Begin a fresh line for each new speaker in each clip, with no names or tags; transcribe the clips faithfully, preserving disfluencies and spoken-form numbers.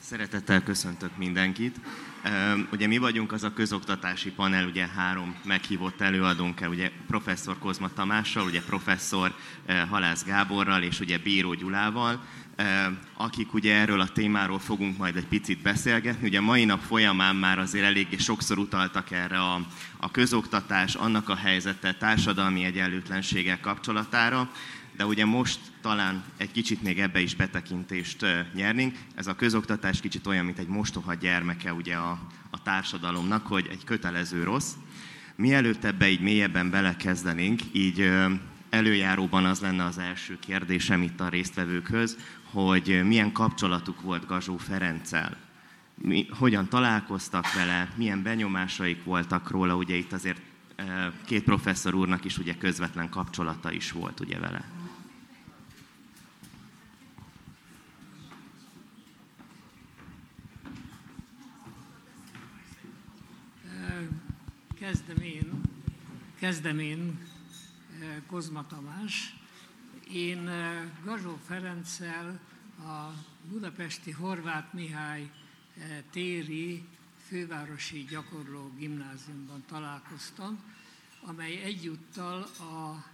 Szeretettel köszöntök mindenkit. Ugye mi vagyunk az a közoktatási panel, ugye három meghívott előadónk, ugye professzor Kozma Tamással, ugye professzor Halász Gáborral és ugye Bíró Gyulával, akik ugye erről a témáról fogunk majd egy picit beszélgetni. Ugye mai nap folyamán már azért eléggé sokszor utaltak erre a, a közoktatás, annak a helyzete, társadalmi egyenlőtlenséggel kapcsolatára, de ugye most talán egy kicsit még ebbe is betekintést nyernénk. Ez a közoktatás kicsit olyan, mint egy mostoha gyermeke ugye a, a társadalomnak, hogy egy kötelező rossz. Mielőtt ebbe így mélyebben belekezdenénk, így előjáróban az lenne az első kérdésem itt a résztvevőkhöz, hogy milyen kapcsolatuk volt Gazsó Ferenccel. Mi, hogyan találkoztak vele, milyen benyomásaik voltak róla, ugye itt azért két professzor úrnak is ugye közvetlen kapcsolata is volt ugye vele.
Kezdem én, kezdem én, Kozma Tamás. Én Gazsó Ferenccel a budapesti Horváth Mihály téri fővárosi gyakorló gimnáziumban találkoztam, amely egyúttal a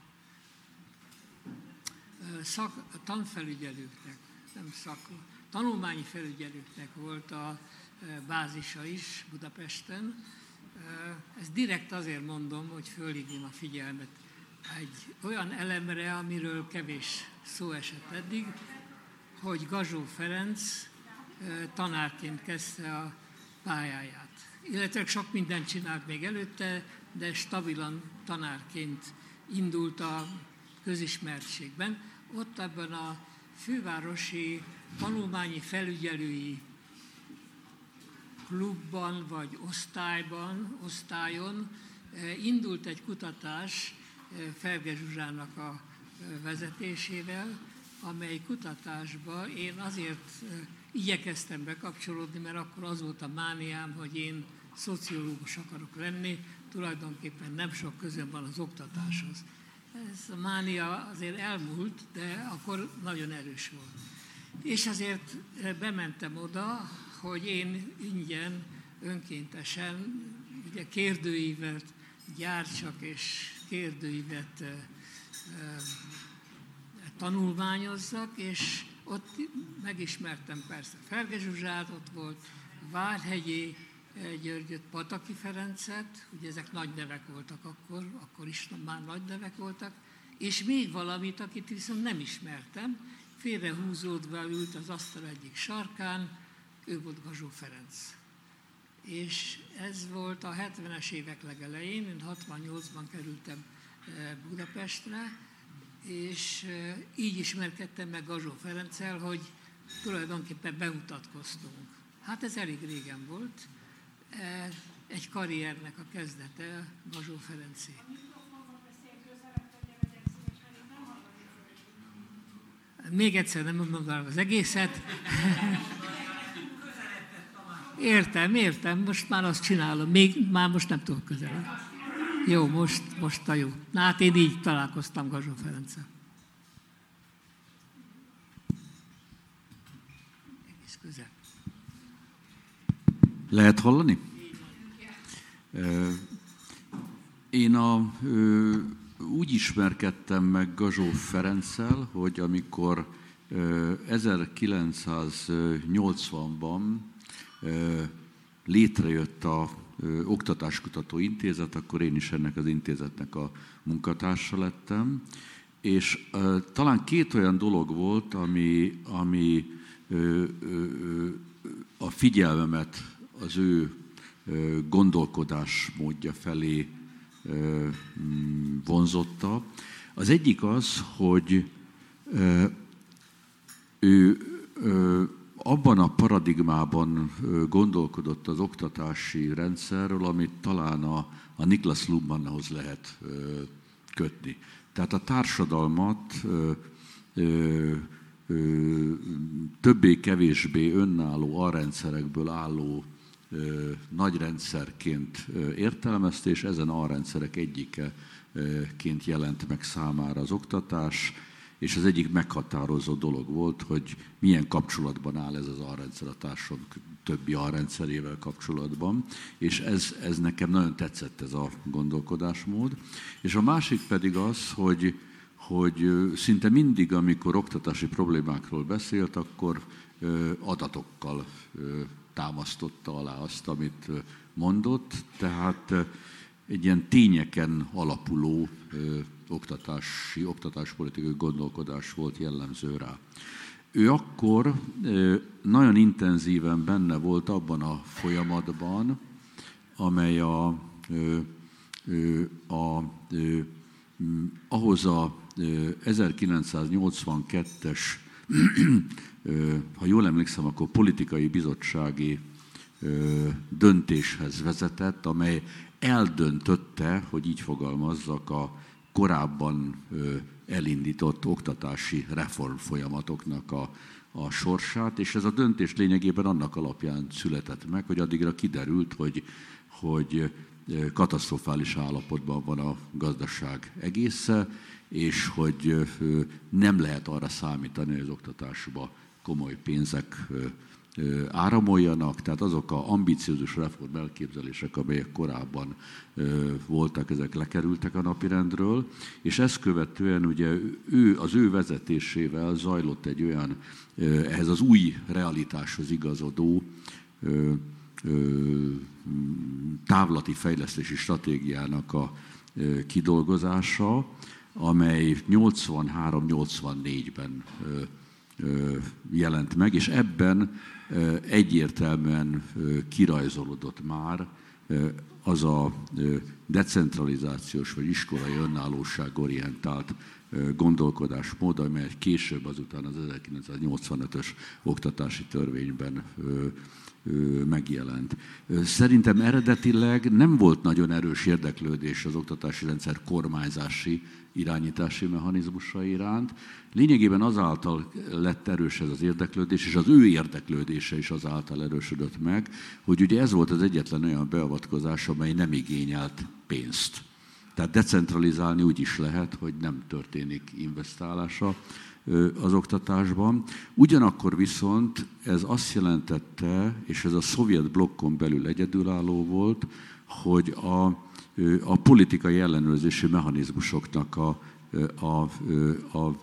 szak, a tanfelügyelőknek, nem szak, tanulmányi felügyelőknek volt a bázisa is Budapesten. Ezt direkt azért mondom, hogy fölhívjam a figyelmet egy olyan elemre, amiről kevés szó esett eddig, hogy Gazsó Ferenc tanárként kezdte a pályáját. Illetve sok mindent csinált még előtte, de stabilan tanárként indult a közismertségben. Ott ebben a fővárosi tanulmányi felügyelői klubban vagy osztályban, osztályon indult egy kutatás Ferge Zsuzsának a vezetésével, amely kutatásba én azért igyekeztem bekapcsolódni, mert akkor az volt a mániám, hogy én szociológus akarok lenni, tulajdonképpen nem sok közöm van az oktatáshoz. Ez a mánia azért elmúlt, de akkor nagyon erős volt. És azért bementem oda, hogy én ingyen, önkéntesen ugye kérdőívet gyártsak és kérdőívet e, e, tanulmányozzak, és ott megismertem persze Ferge Zsuzsát, ott volt Várhegyi Györgyöt, Pataki Ferencet, ugye ezek nagy nevek voltak akkor, akkor is már nagy nevek voltak, és még valamit, akit viszont nem ismertem, félrehúzódva ült az asztal egyik sarkán, ő volt Gazsó Ferenc. És ez volt a hetvenes évek legelején, én hatvannyolcban kerültem Budapestre, és így ismerkedtem meg Gazsó Ferenccel, hogy tulajdonképpen bemutatkoztunk. Hát ez elég régen volt, egy karriernek a kezdete Gazsó Ferencé. Még egyszer nem mondom az egészet. Értem, értem, most már azt csinálom, még már most nem tudok közelebb. Jó, most, most a jó. Na hát én így találkoztam Gazsó Ferenccel. Egész közel.
Lehet hallani? Én a, úgy ismerkedtem meg Gazsó Ferenccel, hogy amikor ezerkilencszáznyolcvanban létrejött a Oktatáskutató Intézet, akkor én is ennek az intézetnek a munkatársa lettem, és talán két olyan dolog volt, ami, ami a figyelmemet az ő gondolkodásmódja felé vonzotta. Az egyik az, hogy ő abban a paradigmában gondolkodott az oktatási rendszerről, amit talán a, a Niklas Luhmannhoz lehet kötni. Tehát a társadalmat többé-kevésbé önálló alrendszerekből álló nagy rendszerként értelmezte, és ezen alrendszerek egyikeként jelent meg számára az oktatás, és az egyik meghatározó dolog volt, hogy milyen kapcsolatban áll ez az alrendszer a társadalom többi alrendszerével kapcsolatban, és ez, ez nekem nagyon tetszett ez a gondolkodásmód. És a másik pedig az, hogy, hogy szinte mindig, amikor oktatási problémákról beszélt, akkor adatokkal támasztotta alá azt, amit mondott, tehát egy ilyen tényeken alapuló ö, oktatási, oktatáspolitikai gondolkodás volt jellemző rá. Ő akkor ö, nagyon intenzíven benne volt abban a folyamatban, amely a, ö, ö, a, ö, ahhoz a ö, ezerkilencszáznyolcvankettes, ö, ha jól emlékszem, akkor politikai bizottsági ö, döntéshez vezetett, amely eldöntötte, hogy így fogalmazzak, a korábban elindított oktatási reform folyamatoknak a, a sorsát, és ez a döntés lényegében annak alapján született meg, hogy addigra kiderült, hogy, hogy katasztrofális állapotban van a gazdaság egésze, és hogy nem lehet arra számítani, hogy az oktatásba komoly pénzek áramoljanak, tehát azok a ambiciózus reform elképzelések, amelyek korábban voltak, ezek lekerültek a napirendről, és ezt követően ugye ő, az ő vezetésével zajlott egy olyan, ehhez az új realitáshoz igazodó távlati fejlesztési stratégiának a kidolgozása, amely nyolcvanhárom nyolcvannégyben jelent meg, és ebben egyértelműen kirajzolódott már az a decentralizációs vagy iskolai önállóság orientált gondolkodásmód, amely később azután az ezerkilencszáznyolcvanötös oktatási törvényben megjelent. Szerintem eredetileg nem volt nagyon erős érdeklődés az oktatási rendszer kormányzási irányítási mechanizmusa iránt. Lényegében azáltal lett erős ez az érdeklődés, és az ő érdeklődése is azáltal erősödött meg, hogy ugye ez volt az egyetlen olyan beavatkozás, amely nem igényelt pénzt. Tehát decentralizálni úgy is lehet, hogy nem történik investálása az oktatásban. Ugyanakkor viszont ez azt jelentette, és ez a szovjet blokkon belül egyedülálló volt, hogy a, a politikai ellenőrzési mechanizmusoknak a, a, a,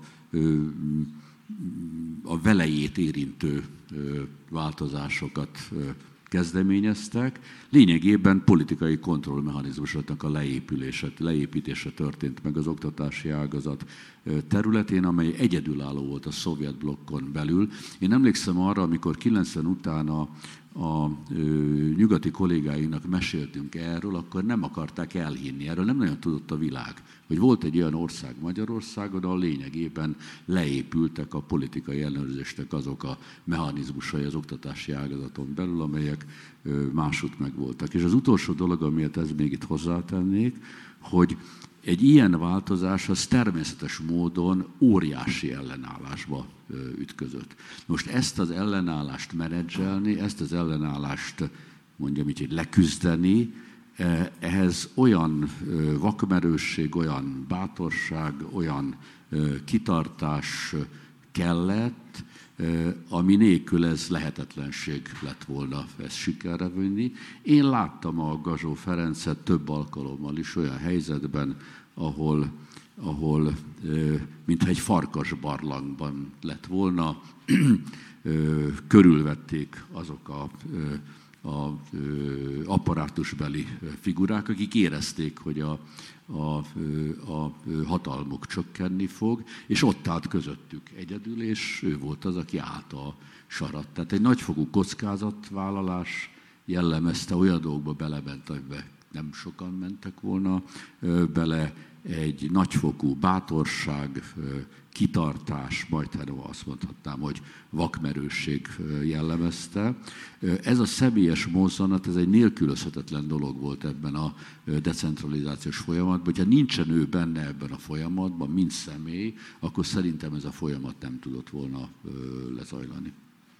a velejét érintő változásokat kezdeményeztek. Lényegében politikai kontrollmechanizmusoknak a leépülése, leépítése történt meg az oktatási ágazat területén, amely egyedülálló volt a szovjet blokkon belül. Én emlékszem arra, amikor kilencven után a, a ö, nyugati kollégáinknak meséltünk erről, akkor nem akarták elhinni. Erről nem nagyon tudott a világ, hogy volt egy olyan ország Magyarországon, ahol lényegében leépültek a politikai ellenőrzésnek azok a mechanizmusai az oktatási ágazaton belül, amelyek ö, másút megvoltak. És az utolsó dolog, amiért ez még itt hozzátennék, hogy egy ilyen változás az természetes módon óriási ellenállásba ütközött. Most ezt az ellenállást menedzselni, ezt az ellenállást mondjam így, hogy leküzdeni, ehhez olyan vakmerősség, olyan bátorság, olyan kitartás kellett, ami nélkül ez lehetetlenség lett volna ezt sikerre vinni. Én láttam a Gazsó Ferencet több alkalommal is olyan helyzetben, ahol, ahol mintha egy farkas barlangban lett volna, körülvették azok a, a apparátusbeli figurák, akik érezték, hogy a, a, a hatalmuk csökkenni fog, és ott állt közöttük egyedül, és ő volt az, aki állt a sarat. Tehát egy nagyfokú kockázatvállalás jellemezte, olyan dolgokba belement, amiben nem sokan mentek volna bele, egy nagyfokú bátorság, kitartás, majd azt mondhatnám, hogy vakmerősség jellemezte. Ez a személyes mozzanat, ez egy nélkülözhetetlen dolog volt ebben a decentralizációs folyamatban. Hogyha nincsen ő benne ebben a folyamatban, mint személy, akkor szerintem ez a folyamat nem tudott volna lezajlani.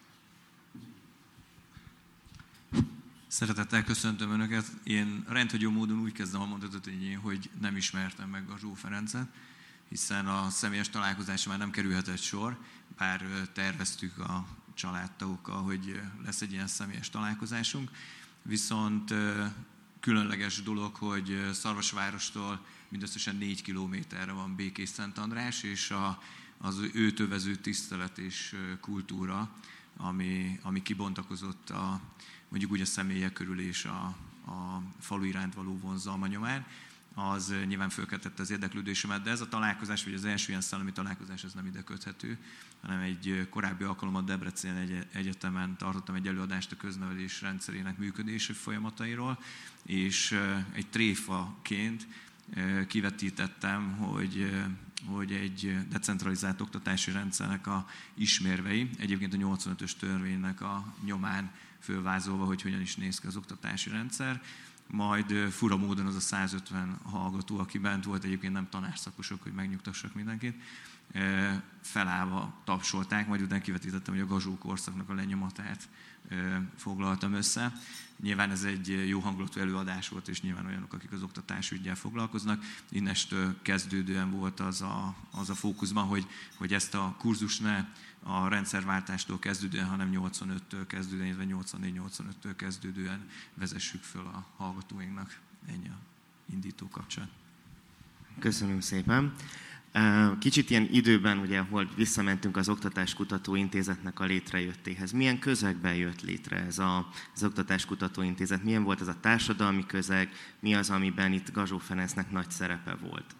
Szeretettel köszöntöm Önöket. Én rendhagyó módon úgy kezdem a mondatot, hogy én hogy nem ismertem meg Gazsó Ferencet, hiszen a személyes találkozásra már nem kerülhetett sor, bár terveztük a családtagokkal, hogy lesz egy ilyen személyes találkozásunk. Viszont különleges dolog, hogy Szarvasvárostól mindösszesen négy kilométerre van Békés-Szent András, és a, az őt övező tisztelet és kultúra, ami, ami kibontakozott a, mondjuk úgy a személyek körül és a, a falu iránt való vonzalma nyomán, az nyilván fölkeltette az érdeklődésemet, de ez a találkozás, vagy az első ilyen szellemi találkozás, ez nem ide köthető, hanem egy korábbi alkalommal Debrecen Egyetemen tartottam egy előadást a köznevelés rendszerének működési folyamatairól, és egy tréfaként kivetítettem, hogy, hogy egy decentralizált oktatási rendszernek a ismérvei, egyébként a nyolcvanötös törvénynek a nyomán fölvázolva, hogy hogyan is néz ki az oktatási rendszer, majd fura módon az a százötven hallgató, aki bent volt, egyébként nem tanárszakosok, hogy megnyugtassak mindenkit, felállva tapsolták, majd utána kivetítettem, hogy a Gazsó korszaknak a lenyomatát foglaltam össze. Nyilván ez egy jó hangulatú előadás volt, és nyilván olyanok, akik az oktatásüggyel foglalkoznak. Innestől kezdődően volt az a, az a fókuszban, hogy, hogy ezt a kurzust ne a rendszerváltástól kezdődően, hanem nyolcvanöttől kezdődően, illetve nyolcvannégy nyolcvanöttől kezdődően vezessük föl a hallgatóinknak. Ennyi a indító kapcsán.
Köszönöm szépen. Kicsit ilyen időben, ugye, hogy visszamentünk az Oktatáskutató Intézetnek a létrejöttéhez. Milyen közegben jött létre ez a, az Oktatáskutató Intézet? Milyen volt ez a társadalmi közeg? Mi az, amiben itt Gazsó Ferencnek nagy szerepe volt?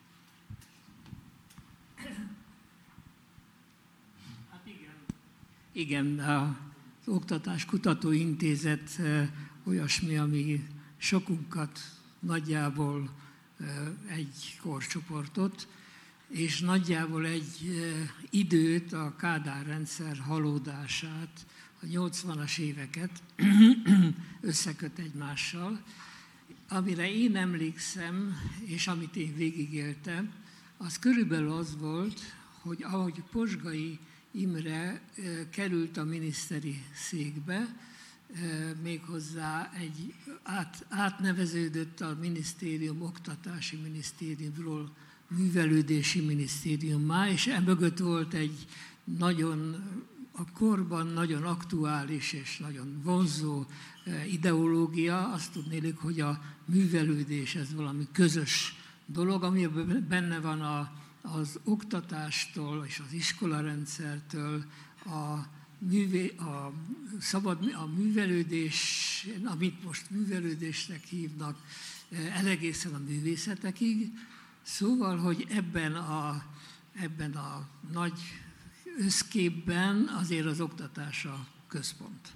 Hát igen, igen, az Oktatáskutató Intézet olyasmi, ami sokunkat nagyjából egy korcsoportot, és nagyjából egy időt, a Kádár rendszer halódását, a nyolcvanas éveket összeköt egymással. Amire én emlékszem, és amit én végigéltem, az körülbelül az volt, hogy ahogy Posgai Imre került a miniszteri székbe, méghozzá egy át, átneveződött a minisztérium, oktatási minisztériumról művelődési minisztériummá, és emögött volt egy nagyon, a korban nagyon aktuális és nagyon vonzó ideológia. Azt tudnélik, hogy a művelődés ez valami közös dolog, ami benne van a, az oktatástól és az iskolarendszertől, a Művé, a, szabad, a művelődés, amit most művelődésnek hívnak, elegészen a művészetekig. Szóval, hogy ebben a, ebben a nagy összképben azért az oktatás a központ.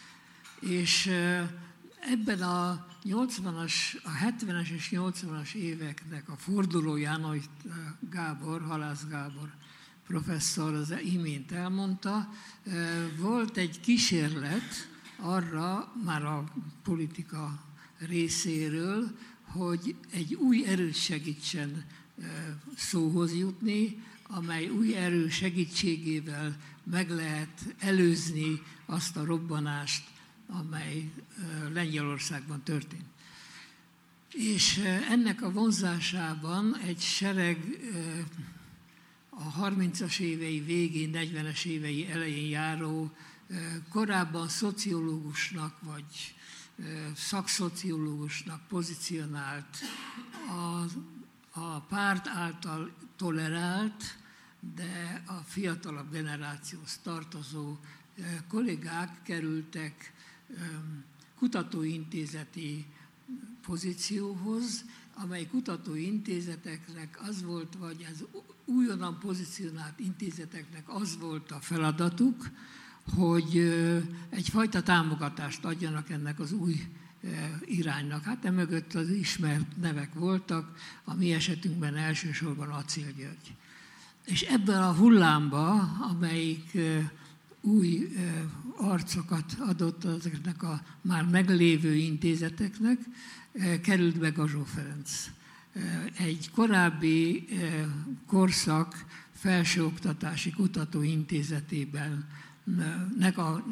És ebben a nyolcvanas, a hetvenes és nyolcvanas éveknek a fordulóján, ahogy Gábor, Halász Gábor professzor az imént elmondta, volt egy kísérlet arra, már a politika részéről, hogy egy új erőt segítsen szóhoz jutni, amely új erő segítségével meg lehet előzni azt a robbanást, amely Lengyelországban történt. És ennek a vonzásában egy sereg a harmincas évei végén, negyvenes évei elején járó, korábban szociológusnak vagy szakszociológusnak pozícionált, a, a párt által tolerált, de a fiatalabb generációhoz tartozó kollégák kerültek kutatóintézeti pozícióhoz, amely kutatóintézeteknek az volt, vagy az újonnan pozícionált intézeteknek az volt a feladatuk, hogy egyfajta támogatást adjanak ennek az új iránynak. Hát emögött az ismert nevek voltak, a mi esetünkben elsősorban Acél György. És ebben a hullámba, amelyik új arcokat adott ezeknek a már meglévő intézeteknek, került be Gazsó Ferenc. Egy korábbi korszak felsőoktatási kutatóintézetében nek a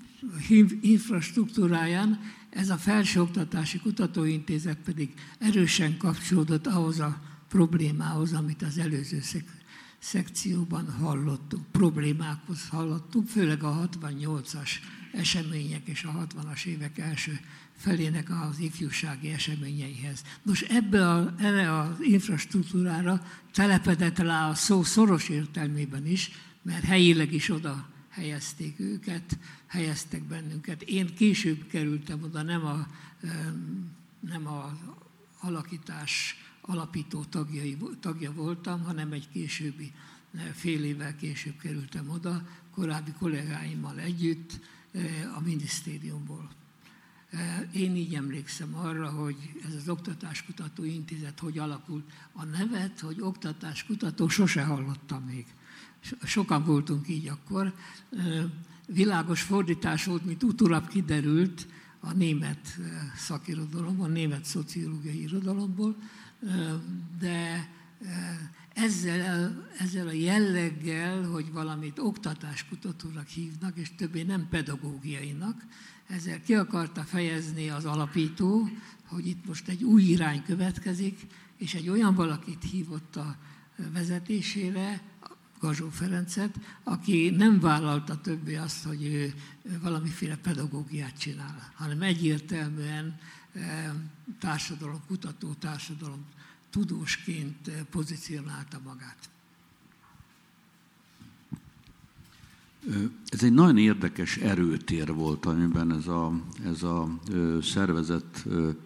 infrastruktúráján ez a felsőoktatási kutatóintézet pedig erősen kapcsolódott ahhoz a problémához, amit az előző szek- szekcióban hallottunk, problémákhoz hallottunk, főleg a hatvannyolcas események és a hatvanas évek első felének az ifjúsági eseményeihez. Nos, ebbe a, erre az infrastruktúrára telepedett rá a szó szoros értelmében is, mert helyileg is oda helyezték őket, helyeztek bennünket. Én később kerültem oda, nem a, nem a alakítás alapító tagjai, tagja voltam, hanem egy későbbi, fél évvel később kerültem oda, korábbi kollégáimmal együtt a minisztériumból. Én így emlékszem arra, hogy ez az Oktatáskutató Intézet hogy alakult. A nevet, hogy oktatáskutató, sose hallottam még. Sokan voltunk így akkor. Világos fordítás volt, mint utólag kiderült a német szakirodalomból, a német szociológiai irodalomból, de ezzel, ezzel a jelleggel, hogy valamit oktatáskutatónak hívnak, és többé nem pedagógiainak, ezzel ki akarta fejezni az alapító, hogy itt most egy új irány következik, és egy olyan valakit hívott a vezetésére, Gazsó Ferencet, aki nem vállalta többé azt, hogy ő valamiféle pedagógiát csinál, hanem egyértelműen társadalomkutató, társadalom tudósként pozícionálta magát.
Ez egy nagyon érdekes erőtér volt, amiben ez a, ez a szervezet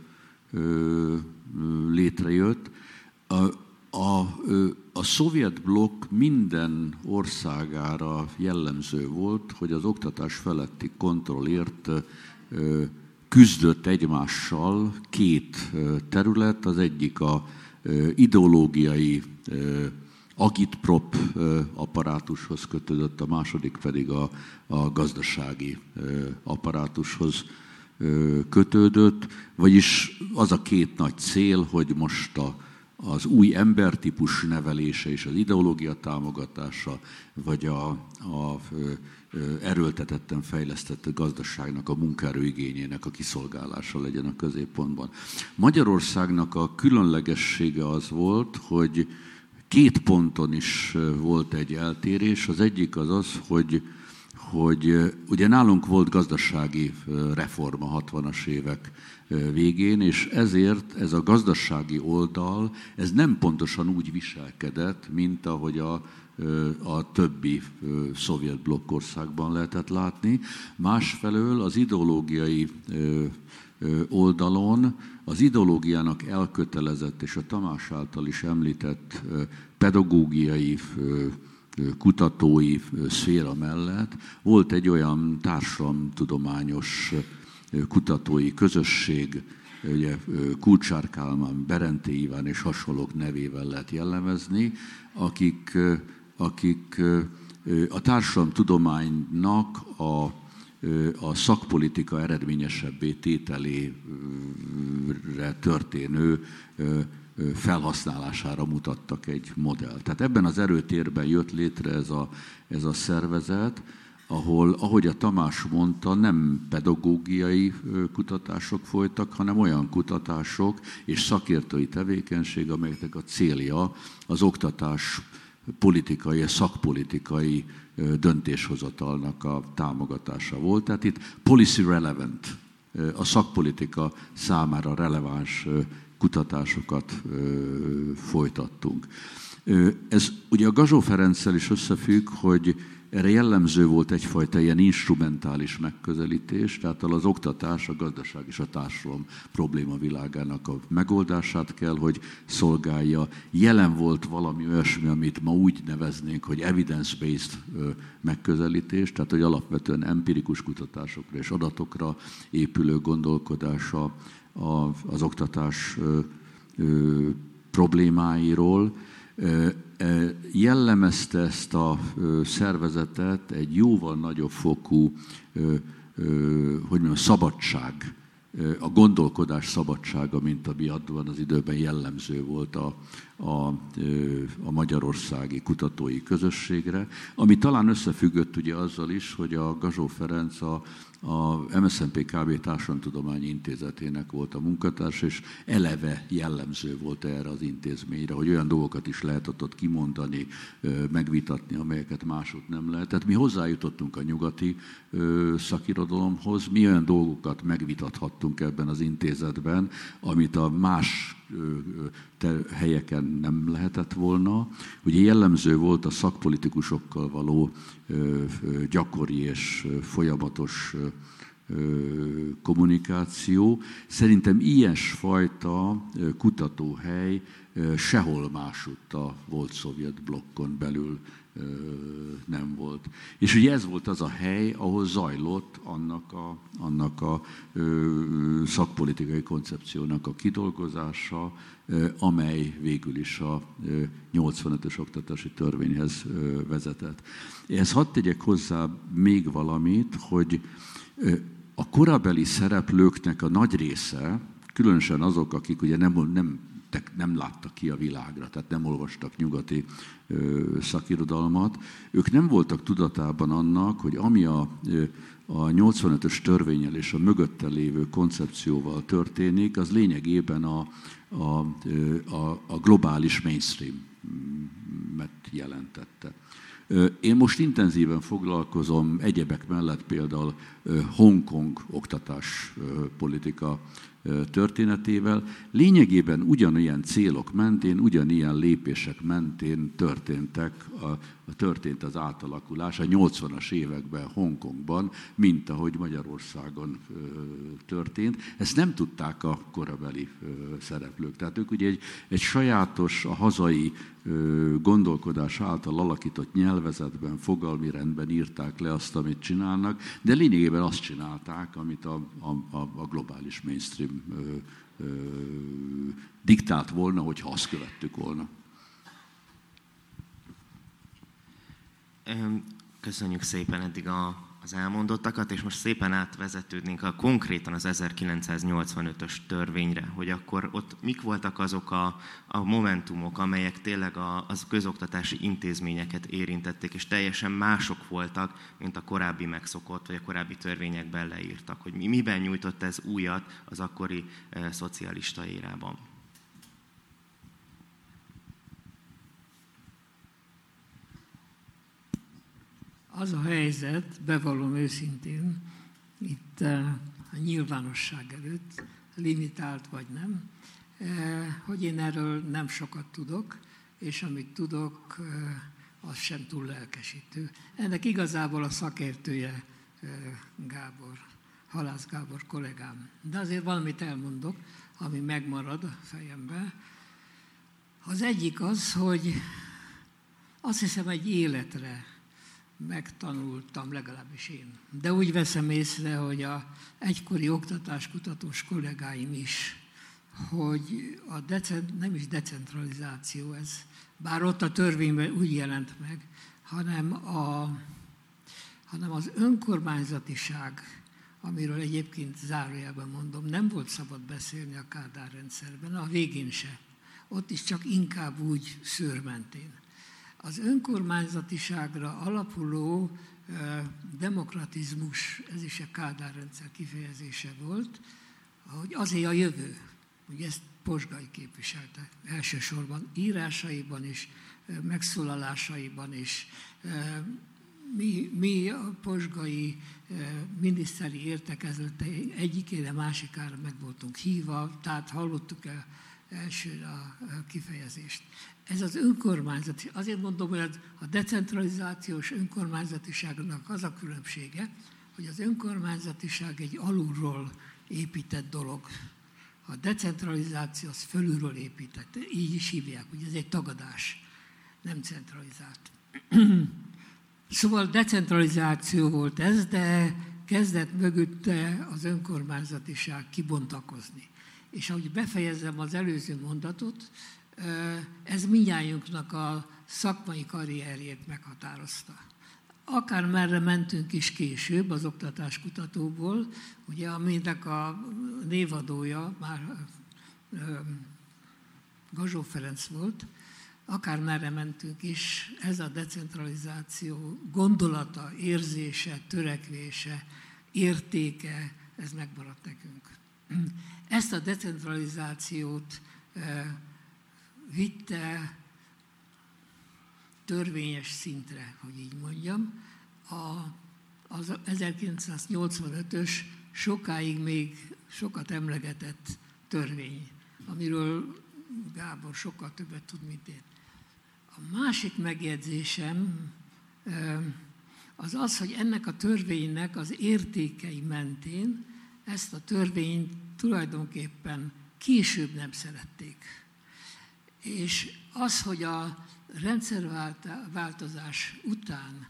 létrejött. A, a, a szovjet blokk minden országára jellemző volt, hogy az oktatás feletti kontrollért küzdött egymással két terület, az egyik a ideológiai agitprop apparátushoz kötődött, a második pedig a, a gazdasági apparátushoz kötődött, vagyis az a két nagy cél, hogy most a, az új embertípus nevelése és az ideológia támogatása, vagy a, a erőltetetten fejlesztett gazdaságnak, a munkaerőigényének a kiszolgálása legyen a középpontban. Magyarországnak a különlegessége az volt, hogy két ponton is volt egy eltérés. Az egyik az az, hogy, hogy ugye nálunk volt gazdasági reform a hatvanas évek végén, és ezért ez a gazdasági oldal, ez nem pontosan úgy viselkedett, mint ahogy a, a többi szovjet blokkországban lehetett látni. Másfelől az ideológiai oldalon az ideológiának elkötelezett és a Tamás által is említett pedagógiai, kutatói szféra mellett volt egy olyan társadalomtudományos kutatói közösség, ugye Kulcsár Kálmán, Berenté Iván és hasonlók nevével lehet jellemezni, akik, akik a társadalomtudománynak a, a szakpolitika eredményesebbé tételére történő felhasználására mutattak egy modellt. Tehát ebben az erőtérben jött létre ez a, ez a szervezet, ahol, ahogy a Tamás mondta, nem pedagógiai kutatások folytak, hanem olyan kutatások és szakértői tevékenység, amelyeknek a célja az oktatás politikai, szakpolitikai döntéshozatalnak a támogatása volt. Tehát itt policy relevant, a szakpolitika számára releváns kutatásokat folytattunk. Ez ugye a Gazsó Ferenccel is összefügg, hogy erre jellemző volt egyfajta ilyen instrumentális megközelítés, tehát az oktatás, a gazdaság és a társadalom probléma világának a megoldását kell, hogy szolgálja. Jelen volt valami olyasmi, amit ma úgy neveznénk, hogy evidence-based megközelítés, tehát hogy alapvetően empirikus kutatásokra és adatokra épülő gondolkodása az oktatás problémáiról. Jellemezte ezt a szervezetet egy jóval nagyobb fokú, hogy mondjam, szabadság a gondolkodás szabadsága, mint ami abban az időben jellemző volt a, a, a magyarországi kutatói közösségre, ami talán összefüggött ugye azzal is, hogy a Gazsó Ferenc a, a em es zé en pé ká bé Társadalomtudományi Intézetének volt a munkatárs, és eleve jellemző volt erre az intézményre, hogy olyan dolgokat is lehetett ott kimondani, megvitatni, amelyeket máshogy nem lehet. Tehát mi hozzájutottunk a nyugati szakirodalomhoz, mi olyan dolgokat megvitathattunk ebben az intézetben, amit a más helyeken nem lehetett volna. Ugye jellemző volt a szakpolitikusokkal való gyakori és folyamatos kommunikáció. Szerintem ilyesfajta kutatóhely sehol másutt a volt szovjet blokkon belül nem volt. És ugye ez volt az a hely, ahol zajlott annak a, annak a ö, szakpolitikai koncepciónak a kidolgozása, ö, amely végül is a ö, nyolcvanötös oktatási törvényhez ö, vezetett. Ehhez hadd tegyek hozzá még valamit, hogy ö, a korabeli szereplőknek a nagy része, különösen azok, akik ugye nem, nem nem láttak ki a világra, tehát nem olvastak nyugati ö, szakirodalmat. Ők nem voltak tudatában annak, hogy ami a, a nyolcvanötös törvénnyel és a mögötte lévő koncepcióval történik, az lényegében a, a, a, a globális mainstream-et jelentette. Én most intenzíven foglalkozom egyebek mellett például Hongkong oktatáspolitika történetével. Lényegében ugyanilyen célok mentén, ugyanilyen lépések mentén történtek a, történt az átalakulás a nyolcvanas években Hongkongban, mint ahogy Magyarországon történt. Ezt nem tudták a korabeli szereplők. Tehát ők ugye egy, egy sajátos, a hazai gondolkodás által alakított nyelvezetben, fogalmi rendben írták le azt, amit csinálnak, de lényegében azt csinálták, amit a, a, a globális mainstream ö, ö, diktált volna, hogyha azt követtük volna.
Köszönjük szépen eddig a, az elmondottakat, és most szépen átvezetődnénk a konkrétan az ezerkilencszáznyolcvanötös törvényre, hogy akkor ott mik voltak azok a, a momentumok, amelyek tényleg a, az közoktatási intézményeket érintették, és teljesen mások voltak, mint a korábbi megszokott, vagy a korábbi törvényekben leírtak, hogy mi, miben nyújtott ez újat az akkori e, szocialista érában.
Az a helyzet, bevallom őszintén, itt a nyilvánosság előtt, limitált vagy nem, hogy én erről nem sokat tudok, és amit tudok, az sem túl lelkesítő. Ennek igazából a szakértője Gábor, Halász Gábor kollégám. De azért valamit elmondok, ami megmarad a fejemben. Az egyik az, hogy azt hiszem egy életre megtanultam, legalábbis én. De úgy veszem észre, hogy a egykori oktatáskutatós kollégáim is, hogy a decent, nem is decentralizáció ez, bár ott a törvényben úgy jelent meg, hanem, a, hanem az önkormányzatiság, amiről egyébként zárójelben mondom, nem volt szabad beszélni a Kádár rendszerben, a végén se. Ott is csak inkább úgy szőrmentén. Az önkormányzatiságra alapuló eh, demokratizmus, ez is a Kádár rendszer kifejezése volt, hogy azért a jövő, ugye ezt Posgai képviselte elsősorban írásaiban is, eh, megszólalásaiban is. Eh, mi, mi a posgai eh, miniszteri értekezletei egyikére, másikára meg voltunk hívva, tehát hallottuk el elsőre a kifejezést. Ez az önkormányzati, azért mondom, hogy a decentralizációs önkormányzatiságnak az a különbsége, hogy az önkormányzatiság egy alulról épített dolog. A decentralizáció az fölülről épített, így is hívják, hogy ez egy tagadás, nem centralizált. Szóval decentralizáció volt ez, de kezdett mögötte az önkormányzatiság kibontakozni. És ahogy befejezem az előző mondatot, ez mindnyájunknak a szakmai karrierjét meghatározta. akár merre mentünk is később az oktatáskutatóból, ugye aminek a névadója már Gazsó Ferenc volt, akár merre mentünk is, ez a decentralizáció gondolata, érzése, törekvése, értéke, ez megmaradt nekünk. Ezt a decentralizációt vitte törvényes szintre, hogy így mondjam, a, az ezerkilencszáznyolcvanötös sokáig még sokat emlegetett törvény, amiről Gábor sokkal többet tud, mint én. A másik megjegyzésem az az, hogy ennek a törvénynek az értékei mentén ezt a törvényt tulajdonképpen később nem szerették. És az, hogy a rendszerváltozás után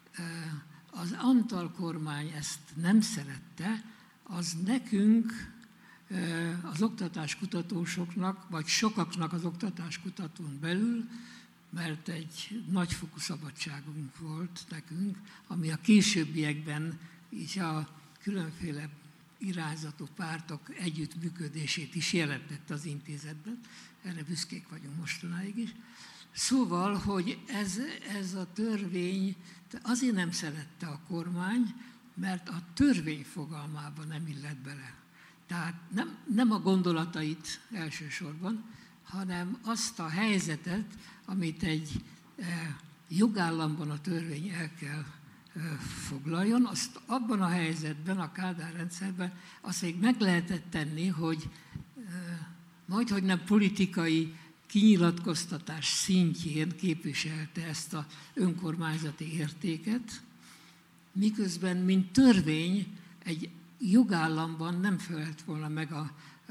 az Antal kormány ezt nem szerette, az nekünk, az oktatáskutatósoknak, vagy sokaknak az oktatáskutatón belül, mert egy nagyfokú szabadságunk volt nekünk, ami a későbbiekben így a különféle irányzatú pártok együttműködését is jelentette az intézetben. Erre büszkék vagyunk mostanáig is. Szóval, hogy ez, ez a törvény azért nem szerette a kormány, mert a törvény fogalmában nem illett bele. Tehát nem, nem a gondolatait elsősorban, hanem azt a helyzetet, amit egy e, jogállamban a törvény el kell e, foglaljon, azt abban a helyzetben, a Kádár rendszerben azt még meg lehetett tenni, hogy e, majdhogy nem politikai kinyilatkoztatás szintjén képviselte ezt az önkormányzati értéket, miközben, mint törvény, egy jogállamban nem felelt volna meg a,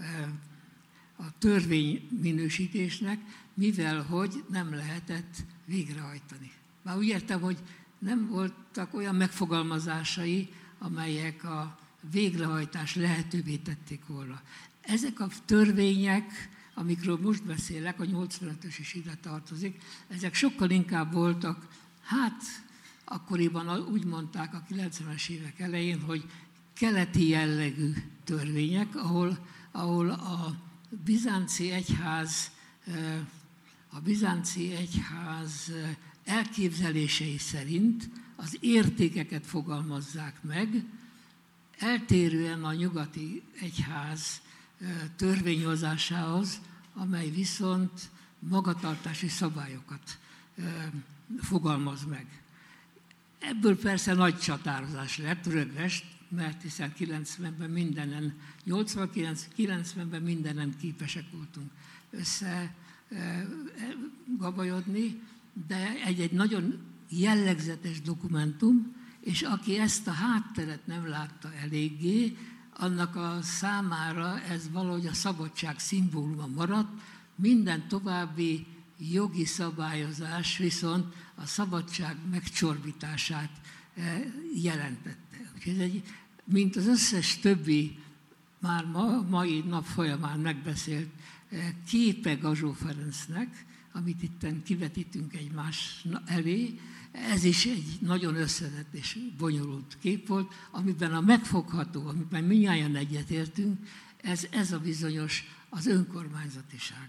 a törvényminősítésnek, mivel hogy nem lehetett végrehajtani. Már úgy értem, hogy nem voltak olyan megfogalmazásai, amelyek a végrehajtás lehetővé tették volna. Ezek a törvények, amikről most beszélek, a nyolcvanötös is ide tartozik, ezek sokkal inkább voltak, hát akkoriban úgy mondták a kilencvenes évek elején, hogy keleti jellegű törvények, ahol, ahol a bizánci egyház, a bizánci egyház elképzelései szerint az értékeket fogalmazzák meg, eltérően a nyugati egyház törvényhozásához, amely viszont magatartási szabályokat fogalmaz meg. Ebből persze nagy csatározás lett, rögvest, mert hiszen kilencvenben mindenen, nyolcvankilenc-kilencvenben mindenen képesek voltunk összegabajodni, de egy-egy nagyon jellegzetes dokumentum, és aki ezt a hátteret nem látta eléggé, annak a számára ez valahogy a szabadság szimbóluma maradt, minden további jogi szabályozás viszont a szabadság megcsorbítását jelentette. Úgyhogy egy, mint az összes többi már ma, mai nap folyamán megbeszélt képe Gazsó Ferencnek, amit itten kivetítünk egymás elé, ez is egy nagyon összetett és bonyolult kép volt, amiben a megfogható, amiben mindnyájan egyetértünk, ez, ez a bizonyos az önkormányzatiság.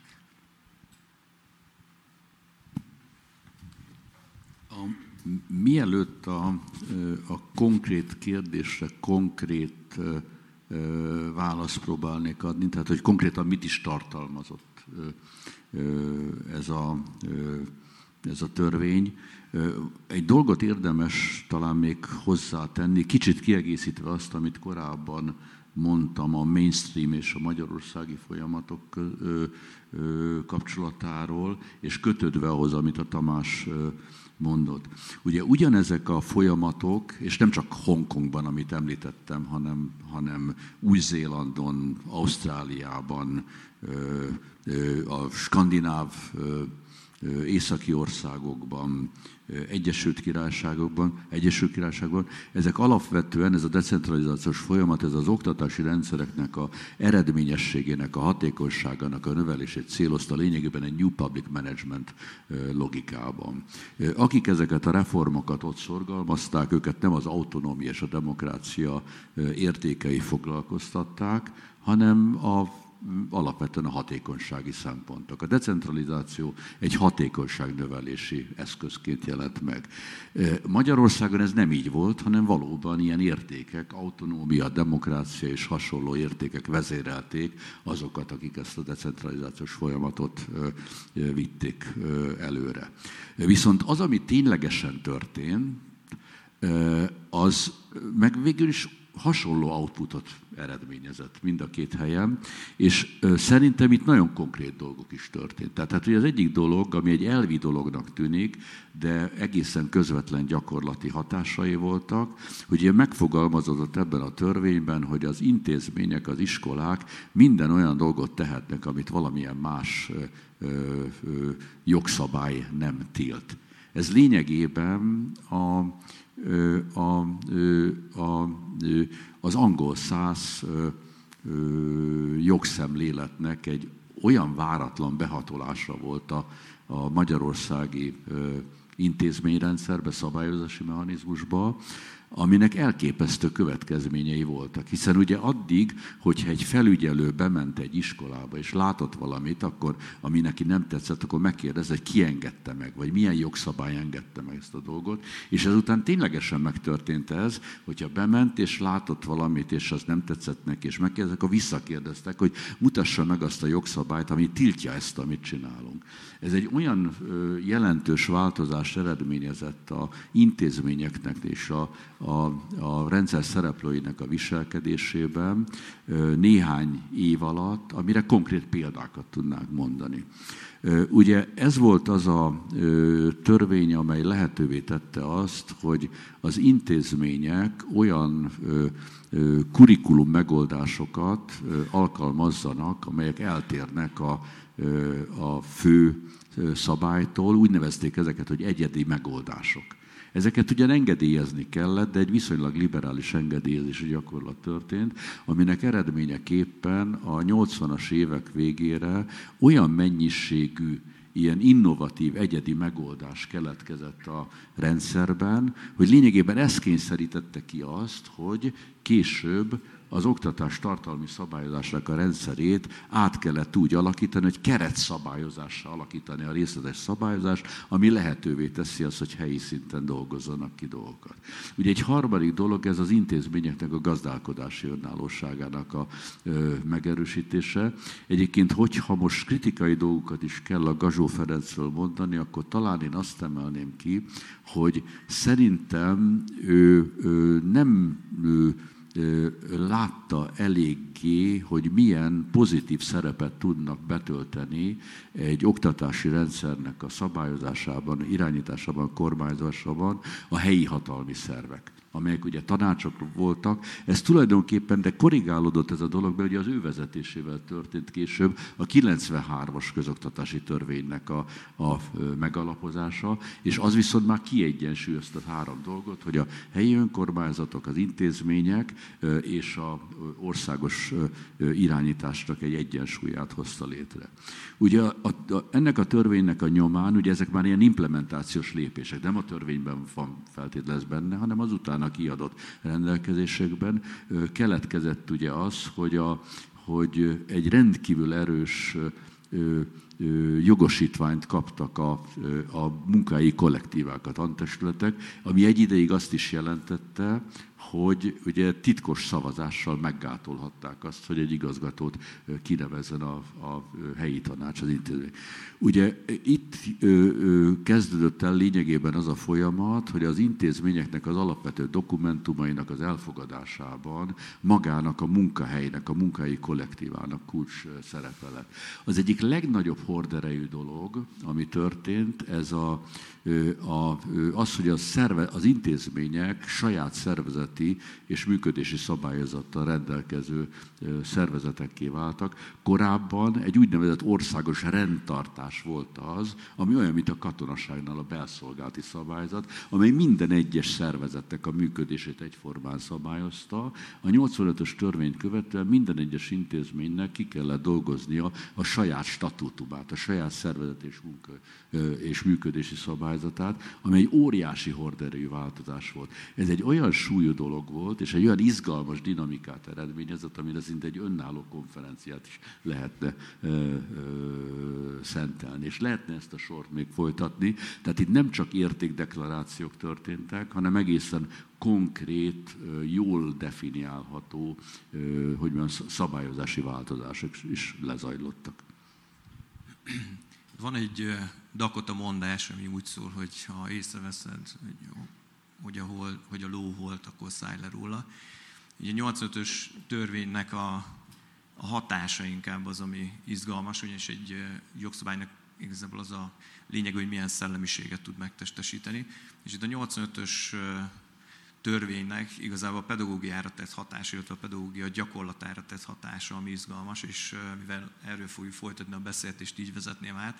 A, mielőtt a, a konkrét kérdésre konkrét választ próbálnék adni, tehát hogy konkrétan mit is tartalmazott ez a, ez a törvény. Egy dolgot érdemes talán még hozzátenni, kicsit kiegészítve azt, amit korábban mondtam a mainstream és a magyarországi folyamatok kapcsolatáról, és kötődve ahhoz, amit a Tamás mondott. Ugye ugyanezek a folyamatok, és nem csak Hongkongban, amit említettem, hanem, hanem Új-Zélandon, Ausztráliában, a skandináv északi országokban, Egyesült Királyságokban, Egyesült Királyságban, ezek alapvetően, ez a decentralizációs folyamat, ez az oktatási rendszereknek a eredményességének, a hatékonyságának a növelését célozta lényegében egy New Public Management logikában. Akik ezeket a reformokat ott szorgalmazták, őket nem az autonómia és a demokrácia értékei foglalkoztatták, hanem a alapvetően a hatékonysági szempontok. A decentralizáció egy hatékonyságnövelési eszközként jelent meg. Magyarországon ez nem így volt, hanem valóban ilyen értékek, autonómia, demokrácia és hasonló értékek vezérelték azokat, akik ezt a decentralizációs folyamatot vitték előre. Viszont az, ami ténylegesen történt, az meg végül is hasonló outputot eredményezett mind a két helyen, és szerintem itt nagyon konkrét dolgok is történt. Tehát, tehát hogy az egyik dolog, ami egy elvi dolognak tűnik, de egészen közvetlen gyakorlati hatásai voltak, hogy ilyen megfogalmazódott ebben a törvényben, hogy az intézmények, az iskolák minden olyan dolgot tehetnek, amit valamilyen más ö, ö, jogszabály nem tilt. Ez lényegében a A, a, az angol száz jogszemléletnek egy olyan váratlan behatolása volt a, a magyarországi intézményrendszerbe, szabályozási mechanizmusba, aminek elképesztő következményei voltak. Hiszen ugye addig, hogyha egy felügyelő bement egy iskolába, és látott valamit, akkor, ami neki nem tetszett, akkor megkérdezte, hogy ki engedte meg, vagy milyen jogszabály engedte meg ezt a dolgot. És ezután ténylegesen megtörtént ez, hogyha bement, és látott valamit, és az nem tetszett neki, és megkérdeztek, akkor visszakérdeztek, hogy mutassa meg azt a jogszabályt, ami tiltja ezt, amit csinálunk. Ez egy olyan jelentős változást eredményezett az intézményeknek és a, a, a rendszer szereplőinek a viselkedésében néhány év alatt, amire konkrét példákat tudnánk mondani. Ugye ez volt az a törvény, amely lehetővé tette azt, hogy az intézmények olyan kurikulum megoldásokat alkalmazzanak, amelyek eltérnek a, a fő szabálytól. Úgy nevezték ezeket, hogy egyedi megoldások. Ezeket ugyan engedélyezni kellett, de egy viszonylag liberális engedélyezési gyakorlat történt, aminek eredményeképpen a nyolcvanas évek végére olyan mennyiségű ilyen innovatív, egyedi megoldás keletkezett a rendszerben, hogy lényegében ez kényszerítette ki azt, hogy később az oktatás tartalmi szabályozásnak a rendszerét át kellett úgy alakítani, hogy keretszabályozásra alakítani a részletes szabályozást, ami lehetővé teszi azt, hogy helyi szinten dolgozzanak ki dolgokat. Ugye egy harmadik dolog, ez az intézményeknek a gazdálkodási önállóságának a ö, megerősítése. Egyébként, hogyha most kritikai dolgokat is kell a Gazsó Ferencről mondani, akkor talán én azt emelném ki, hogy szerintem ő, ő nem ő, látta eléggé, hogy milyen pozitív szerepet tudnak betölteni egy oktatási rendszernek a szabályozásában, irányításában, kormányzásában a helyi hatalmi szervek, amelyek ugye tanácsok voltak. Ez tulajdonképpen, de korrigálódott ez a dolog, mert ugye az ő vezetésével történt később a kilencvenhármas közoktatási törvénynek a, a megalapozása, és az viszont már kiegyensúlyozta három dolgot, hogy a helyi önkormányzatok, az intézmények és az országos irányításnak egy egyensúlyát hozta létre. Ugye a, a, ennek a törvénynek a nyomán, ugye ezek már ilyen implementációs lépések, nem a törvényben van feltétlenül benne, hanem azután a kiadott rendelkezésekben keletkezett ugye az, hogy, a, hogy egy rendkívül erős jogosítványt kaptak a, a munkahelyi kollektívák, a testületek, ami egy ideig azt is jelentette, hogy ugye titkos szavazással meggátolhatták azt, hogy egy igazgatót kinevezzen a, a helyi tanács, az intézmény. Ugye itt ö, ö, kezdődött el lényegében az a folyamat, hogy az intézményeknek az alapvető dokumentumainak az elfogadásában magának a munkahelynek, a munkahelyi kollektívának kulcs szerepe lett. Az egyik legnagyobb horderejű dolog, ami történt, ez a, a, az, hogy a szerve, az intézmények saját szervezet szervezeti és működési szabályozattal rendelkező szervezetekké váltak. Korábban egy úgynevezett országos rendtartás volt az, ami olyan, mint a katonaságnál a belszolgálati szabályzat, amely minden egyes szervezetnek a működését egyformán szabályozta. A nyolcvanötös törvényt követően minden egyes intézménynek ki kellett dolgoznia a saját statútumát, a saját szervezet és, munka, és működési szabályzatát, amely egy óriási horderejű változás volt. Ez egy olyan súlyú dolog volt, és egy olyan izgalmas dinamikát eredményezett, amire szinte egy önálló konferenciát is lehetne ö, ö, szentelni. És lehetne ezt a sort még folytatni. Tehát itt nem csak értékdeklarációk történtek, hanem egészen konkrét, jól definiálható, hogy mondjam, szabályozási változások is lezajlottak.
Van egy Dakota mondás, ami úgy szól, hogy ha észreveszed, hogy, hogy, a, hol, hogy a ló holt, akkor szállj le róla. Ugye a nyolcvanötös törvénynek a, a hatása inkább az, ami izgalmas, ugyanis egy jogszabálynak igazából az a lényeg, hogy milyen szellemiséget tud megtestesíteni. És itt a nyolcvanötös törvénynek igazából a pedagógiára tett hatása, illetve a pedagógia gyakorlatára tett hatása, ami izgalmas, és mivel erről fogjuk folytatni a beszélgetést, így vezetném át,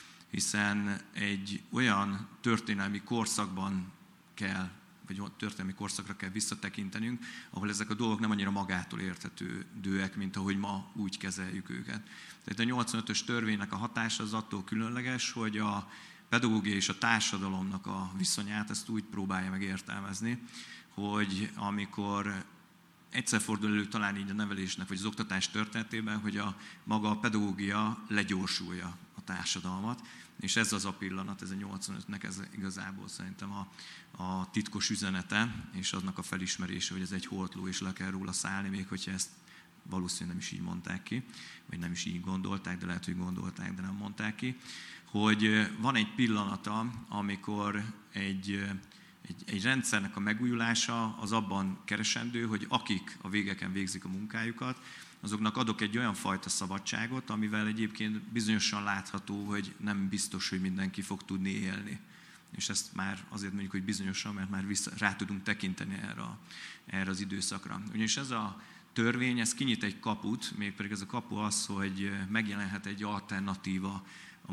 hiszen egy olyan történelmi korszakban kell, vagy történelmi korszakra kell visszatekintenünk, ahol ezek a dolgok nem annyira magától érthetődőek, mint ahogy ma úgy kezeljük őket. Tehát a nyolcvanötös törvénynek a hatása az attól különleges, hogy a pedagógia és a társadalomnak a viszonyát ezt úgy próbálja meg értelmezni, hogy amikor egyszer fordul elő talán így a nevelésnek, vagy az oktatás történetében, hogy a maga a pedagógia legyorsulja a társadalmat, és ez az a pillanat, ez a nyolcvanötnek ez igazából szerintem a, a titkos üzenete, és aznak a felismerése, hogy ez egy holtló, és le kell róla szállni, még hogyha ezt valószínűleg nem is így mondták ki, vagy nem is így gondolták, de lehet, hogy gondolták, de nem mondták ki, hogy van egy pillanata, amikor egy, egy, egy rendszernek a megújulása az abban keresendő, hogy akik a végeken végzik a munkájukat, azoknak adok egy olyan fajta szabadságot, amivel egyébként bizonyosan látható, hogy nem biztos, hogy mindenki fog tudni élni. És ezt már azért mondjuk, hogy bizonyosan, mert már vissza, rá tudunk tekinteni erre, erre az időszakra. Ugyanis ez a törvény, ez kinyit egy kaput, mégpedig ez a kapu az, hogy megjelenhet egy alternatíva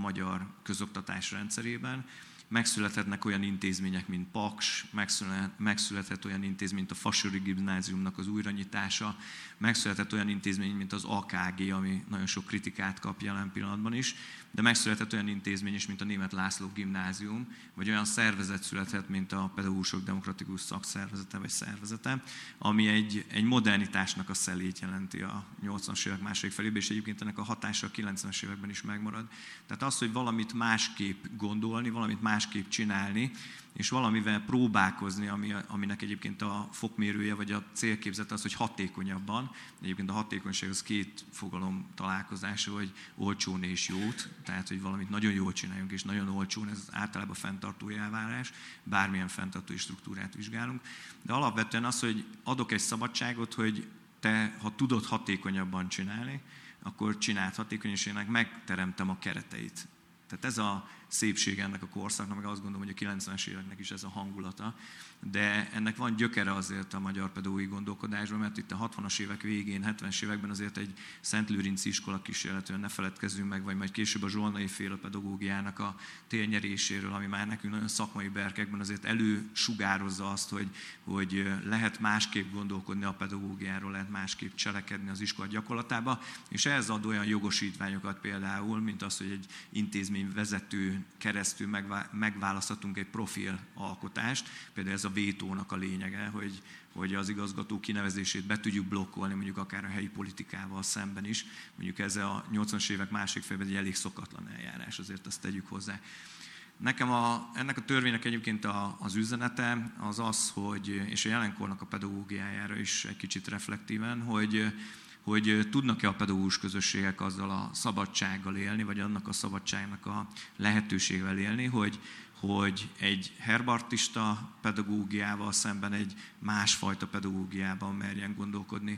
a magyar közoktatás rendszerében. Megszülethetnek olyan intézmények, mint Paks, megszülethet, megszülethet olyan intézmény, mint a Fasori Gimnáziumnak az újranyitása, megszülethet olyan intézmény, mint az á ká gé, ami nagyon sok kritikát kap jelen pillanatban is, de megszülethet olyan intézmény is, mint a Németh László Gimnázium, vagy olyan szervezet születhet, mint a Pedagógusok Demokratikus Szakszervezete vagy szervezete, ami egy, egy modernitásnak a szelét jelenti a nyolcvanas évek második felében, és egyébként ennek a hatása a kilencvenes években is megmarad. Tehát az, hogy valamit másképp gondolni, valamit másképp csinálni, és valamivel próbálkozni, ami, aminek egyébként a fokmérője, vagy a célképzet az, hogy hatékonyabban. Egyébként a hatékonyság az két fogalom találkozása, hogy olcsón és jót, tehát hogy valamit nagyon jól csináljunk, és nagyon olcsón, ez általában fenntartói elvárás, bármilyen fenntartói struktúrát vizsgálunk. De alapvetően az, hogy adok egy szabadságot, hogy te, ha tudod hatékonyabban csinálni, akkor csináld hatékonyan, és ennek megteremtem a kereteit. Tehát ez a szépség ennek a korszaknak, meg azt gondolom, hogy a kilencvenes éveknek is ez a hangulata, de ennek van gyökere azért a magyar pedagógiai gondolkodásban, mert itt a hatvanas évek végén, hetvenes években azért egy Szentlőrinci iskola kísérletően ne feledkezzünk meg, vagy majd később a Zsolnai féle pedagógiának a térnyeréséről, ami már nekünk nagyon szakmai berkekben azért elősugározza azt, hogy, hogy lehet másképp gondolkodni a pedagógiáról, lehet másképp cselekedni az iskola gyakorlatába, és ehhez ad olyan jogosítványokat például, mint az, hogy egy intézmény vezető keresztül megválaszthatunk egy profil alkotást, például ez a vétónak a lényege, hogy, hogy az igazgató kinevezését be tudjuk blokkolni, mondjuk akár a helyi politikával szemben is. Mondjuk ez a nyolcvanas évek másik felében egy elég szokatlan eljárás, azért azt tegyük hozzá. Nekem a, ennek a törvénynek egyébként a, az üzenete az az, hogy, és a jelenkornak a pedagógiájára is egy kicsit reflektíven, hogy hogy tudnak-e a pedagógus közösségek azzal a szabadsággal élni, vagy annak a szabadságnak a lehetőségvel élni, hogy, hogy egy herbartista pedagógiával szemben egy másfajta pedagógiában merjen gondolkodni.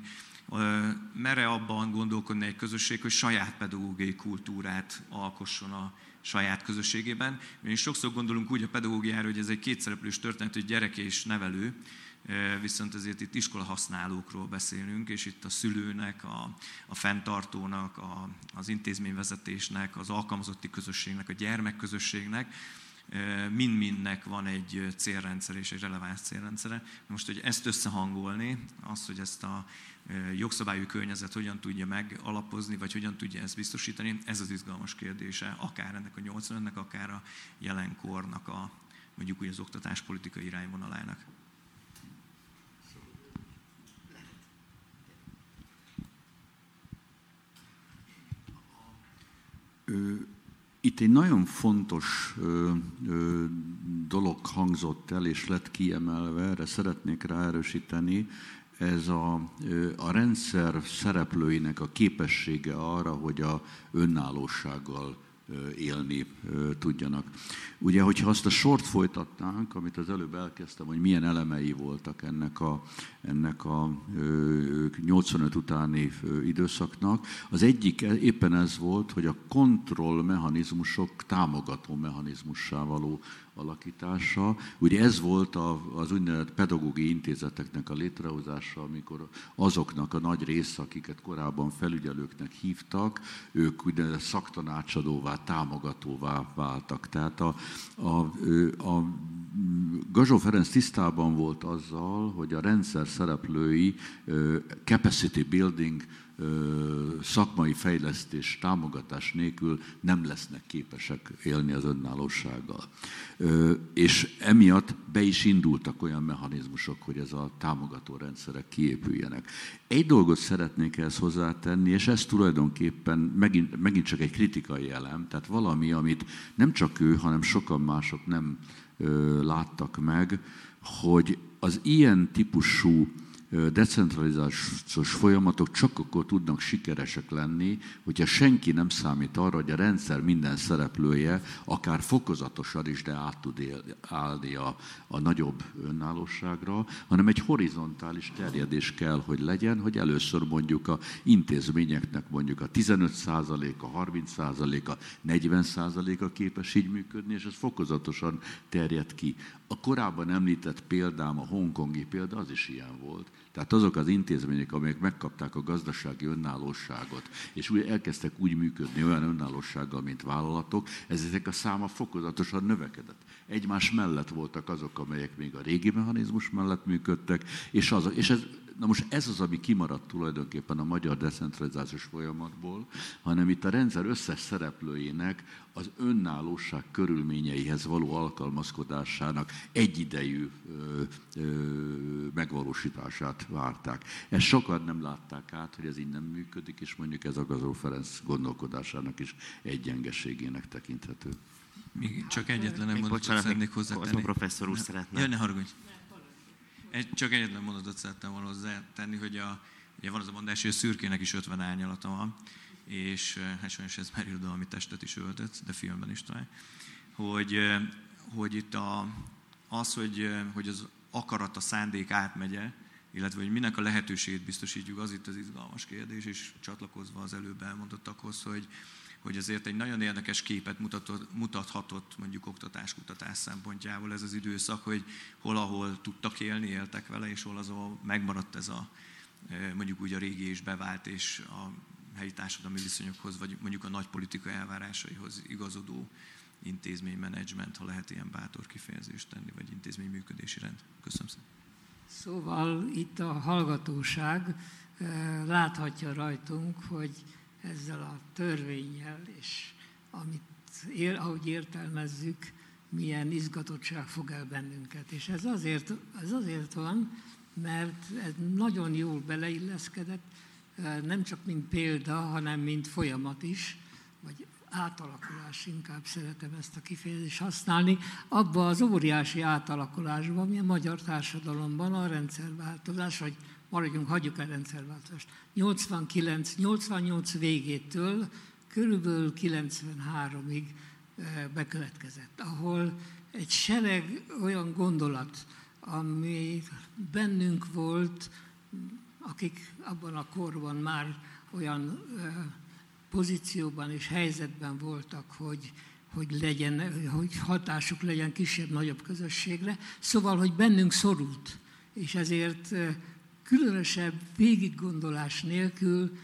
Mere abban gondolkodni egy közösség, hogy saját pedagógiai kultúrát alkosson a saját közösségében. Mi sokszor gondolunk úgy a pedagógiára, hogy ez egy kétszereplős történet, hogy gyerek és nevelő, viszont azért itt iskola használókról beszélünk, és itt a szülőnek, a, a fenntartónak, a, az intézményvezetésnek, az alkalmazotti közösségnek, a gyermekközösségnek, mind-mindnek van egy célrendszer és egy releváns célrendszere. Most, hogy ezt összehangolni, az, hogy ezt a jogszabályi környezet hogyan tudja megalapozni, vagy hogyan tudja ezt biztosítani, ez az izgalmas kérdése, akár ennek a nyolcvanötnek, akár a jelenkornak a, mondjuk úgy az oktatáspolitikai irányvonalának.
Itt egy nagyon fontos ö, ö, dolog hangzott el, és lett kiemelve, erre szeretnék ráerősíteni, ez a, a rendszer szereplőinek a képessége arra, hogy a önállósággal élni tudjanak. Ugye, hogyha azt a sort folytatnánk, amit az előbb elkezdtem, hogy milyen elemei voltak ennek a, ennek a nyolcvanöt utáni időszaknak, az egyik éppen ez volt, hogy a kontrollmechanizmusok támogató mechanizmussá való alakítása. Ugye ez volt az úgynevezett pedagógiai intézeteknek a létrehozása, amikor azoknak a nagy része, akiket korábban felügyelőknek hívtak, ők úgynevezett szaktanácsadóvá, támogatóvá váltak. Tehát a, a, a Gazsó Ferenc tisztában volt azzal, hogy a rendszer szereplői capacity building, szakmai fejlesztés, támogatás nélkül nem lesznek képesek élni az önállósággal. És emiatt be is indultak olyan mechanizmusok, hogy ez a támogató rendszerek kiépüljenek. Egy dolgot szeretnék ehhez hozzátenni, és ez tulajdonképpen megint, megint csak egy kritikai elem, tehát valami, amit nem csak ő, hanem sokan mások nem láttak meg, hogy az ilyen típusú decentralizációs folyamatok csak akkor tudnak sikeresek lenni, hogyha senki nem számít arra, hogy a rendszer minden szereplője akár fokozatosan is, de át tud állni a, a nagyobb önállóságra, hanem egy horizontális terjedés kell, hogy legyen, hogy először mondjuk a intézményeknek mondjuk a tizenöt százaléka, harminc százaléka, negyven százaléka képes így működni, és ez fokozatosan terjed ki. A korábban említett példám, a hongkongi példa, az is ilyen volt. Tehát azok az intézmények, amelyek megkapták a gazdasági önállóságot, és úgy elkezdtek úgy működni olyan önállósággal, mint vállalatok, ezek a száma fokozatosan növekedett. Egymás mellett voltak azok, amelyek még a régi mechanizmus mellett működtek, és, az, és ez, na most ez az, ami kimaradt tulajdonképpen a magyar decentralizációs folyamatból, hanem itt a rendszer összes szereplőjének az önállóság körülményeihez való alkalmazkodásának egyidejű ö, ö, megvalósítását várták. Ezt sokan nem látták át, hogy ez így nem működik, és mondjuk ez a Gazsó Ferenc gondolkodásának is egy gyengeségének tekinthető.
Még csak egyetlen nem mondatot szeretnék hozzátenni.
Professzor úr szeretne.
Jaj, ne haragudj. Egy, csak egyetlen mondatot szerettem volna hozzátenni, hogy a, ugye van az a mondás, hogy a szürkének is ötven árnyalata van, és hát sajnos ez már irodalmi testet is öltött, de filmben is talán, hogy, hogy itt a, az, hogy, hogy az akarat, a szándék átmegye, illetve hogy minek a lehetőségét biztosítjuk, az itt az izgalmas kérdés, és csatlakozva az előbb elmondottakhoz, hogy, hogy azért egy nagyon érdekes képet mutatott, mutathatott mondjuk oktatás-kutatás szempontjából ez az időszak, hogy hol, ahol tudtak élni, éltek vele, és hol azon megmaradt ez a mondjuk úgy a régi és bevált és a helyi társadalmi viszonyokhoz, vagy mondjuk a nagy politika elvárásaihoz igazodó intézménymenedzsment, ha lehet ilyen bátor kifejezést tenni, vagy intézményműködési rend. Köszönöm szépen.
Szóval itt a hallgatóság láthatja rajtunk, hogy ezzel a törvénnyel, és amit, ahogy értelmezzük, milyen izgatottság fog el bennünket. És ez azért, ez azért van, mert ez nagyon jól beleilleszkedett, nem csak mint példa, hanem mint folyamat is, vagy átalakulás, inkább szeretem ezt a kifejezést használni, abba az óriási átalakulásban, ami a magyar társadalomban a rendszerváltozás, vagy maradjunk, hagyjuk el rendszerváltozást, nyolcvankilenc nyolcvannyolc végétől körülbelül kilencvenháromig bekövetkezett, ahol egy sereg olyan gondolat, ami bennünk volt, akik abban a korban már olyan pozícióban és helyzetben voltak, hogy, hogy, legyen, hogy hatásuk legyen kisebb-nagyobb közösségre. Szóval, hogy bennünk szorult. és ezért különösebb végiggondolás nélkül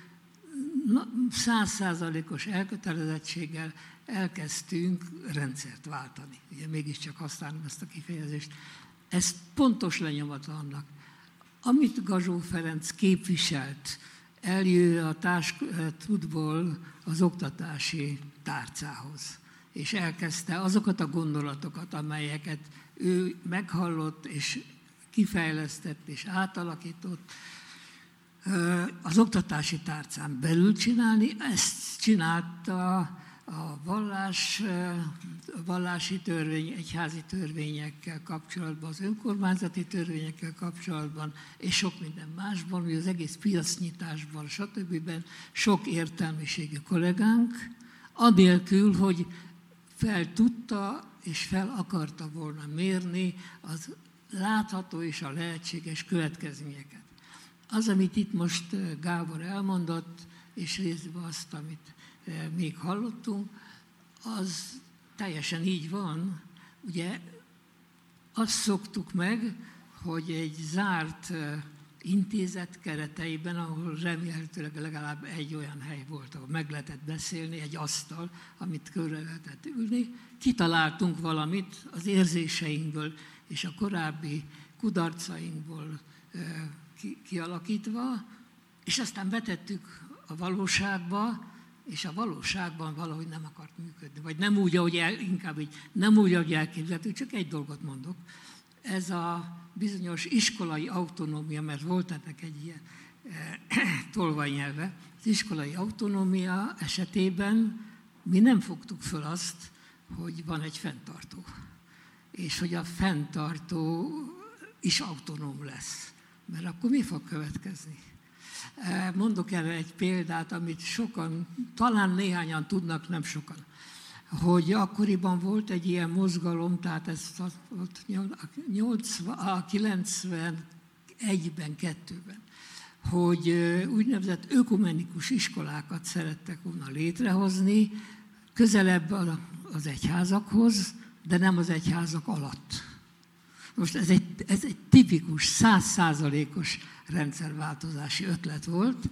száz százalékos elkötelezettséggel elkezdtünk rendszert váltani. Ugye mégiscsak használom ezt a kifejezést. Ez pontos lenyomata annak. Amit Gazsó Ferenc képviselt, eljő a társtudból az oktatási tárcához, és elkezdte azokat a gondolatokat, amelyeket ő meghallott, és kifejlesztett, és átalakított, az oktatási tárcán belül csinálni. Ezt csinálta a vallás, a vallási törvény, egyházi törvényekkel kapcsolatban, az önkormányzati törvényekkel kapcsolatban, és sok minden másban, hogy az egész piacnyitásban, stb. Sok értelmiségű kollégánk, anélkül, hogy fel tudta és fel akarta volna mérni az látható és a lehetséges következményeket. Az, amit itt most Gábor elmondott, és részben azt, amit még hallottunk, az teljesen így van. Ugye azt szoktuk meg, hogy egy zárt intézet kereteiben, ahol remélhetőleg legalább egy olyan hely volt, ahol meg lehetett beszélni, egy asztal, amit körre lehetett ülni, kitaláltunk valamit az érzéseinkből és a korábbi kudarcainkból kialakítva, és aztán betettük a valóságba, és a valóságban valahogy nem akart működni. Vagy nem úgy, ahogy el, inkább így, nem úgy, ahogy elképzeltük, csak egy dolgot mondok. Ez a bizonyos iskolai autonómia, mert volt ennek egy ilyen e, tolvajnyelve, az iskolai autonómia esetében mi nem fogtuk föl azt, hogy van egy fenntartó, és hogy a fenntartó is autonóm lesz. Mert akkor mi fog következni? Mondok erre egy példát, amit sokan, talán néhányan tudnak, nem sokan, hogy akkoriban volt egy ilyen mozgalom, tehát ez volt a kilencvenegyben, kettőben, hogy úgynevezett ökumenikus iskolákat szerettek volna létrehozni, közelebb az egyházakhoz, de nem az egyházak alatt. Most ez egy, ez egy tipikus, száz százalékos rendszerváltozási ötlet volt,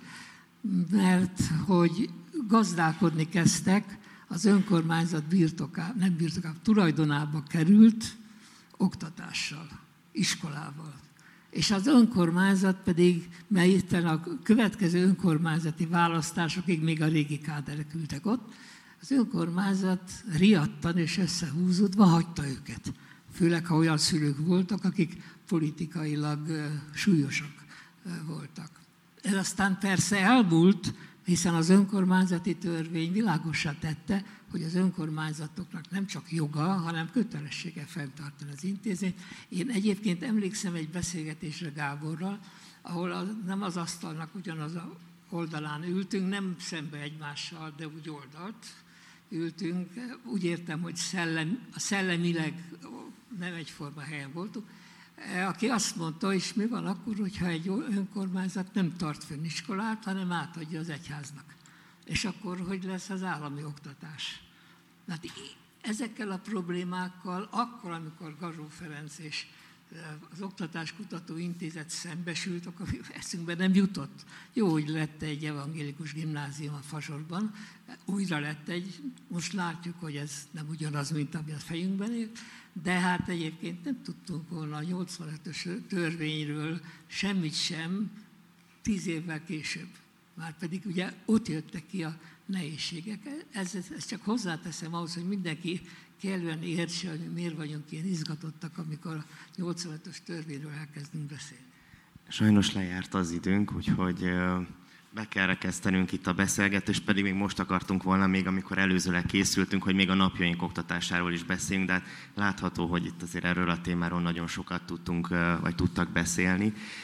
mert hogy gazdálkodni kezdtek, az önkormányzat birtoká, nem birtoká, tulajdonába került oktatással, iskolával. És az önkormányzat pedig, mert itt a következő önkormányzati választásokig még a régi káderek ültek ott, az önkormányzat riadtan és összehúzódva hagyta őket. Főleg, ha olyan szülők voltak, akik politikailag súlyosak voltak. Ez aztán persze elmúlt, hiszen az önkormányzati törvény világossá tette, hogy az önkormányzatoknak nem csak joga, hanem kötelessége fenntartani az intézményt. Én egyébként emlékszem egy beszélgetésre Gáborral, ahol az, nem az asztalnak ugyanaz a oldalán ültünk, nem szembe egymással, de úgy oldalt ültünk. Úgy értem, hogy szellem, a szellemileg nem egyforma helyen voltunk, aki azt mondta, és mi van akkor, hogyha egy önkormányzat nem tart fönn iskolát, hanem átadja az egyháznak. És akkor hogy lesz az állami oktatás? Hát ezekkel a problémákkal akkor, amikor Gazsó Ferenc és az Oktatáskutató Intézet szembesült, akkor eszünkbe nem jutott. Jó, hogy lett egy evangélikus gimnázium a Fasorban, újra lett egy, most látjuk, hogy ez nem ugyanaz, mint ami a fejünkben él, de hát egyébként nem tudtunk volna a nyolcvanötös törvényről semmit sem tíz évvel később. Márpedig ugye ott jöttek ki a nehézségek. Ez, ez csak hozzáteszem ahhoz, hogy mindenki kellően értse, hogy miért vagyunk ilyen izgatottak, amikor a nyolcvanötös törvényről elkezdünk beszélni.
Sajnos lejárt az időnk, úgyhogy be kell rekesztenünk itt a beszélgetést, pedig még most akartunk volna, még amikor előzőleg készültünk, hogy még a napjaink oktatásáról is beszéljünk, de hát látható, hogy itt azért erről a témáról nagyon sokat tudtunk, vagy tudtak beszélni.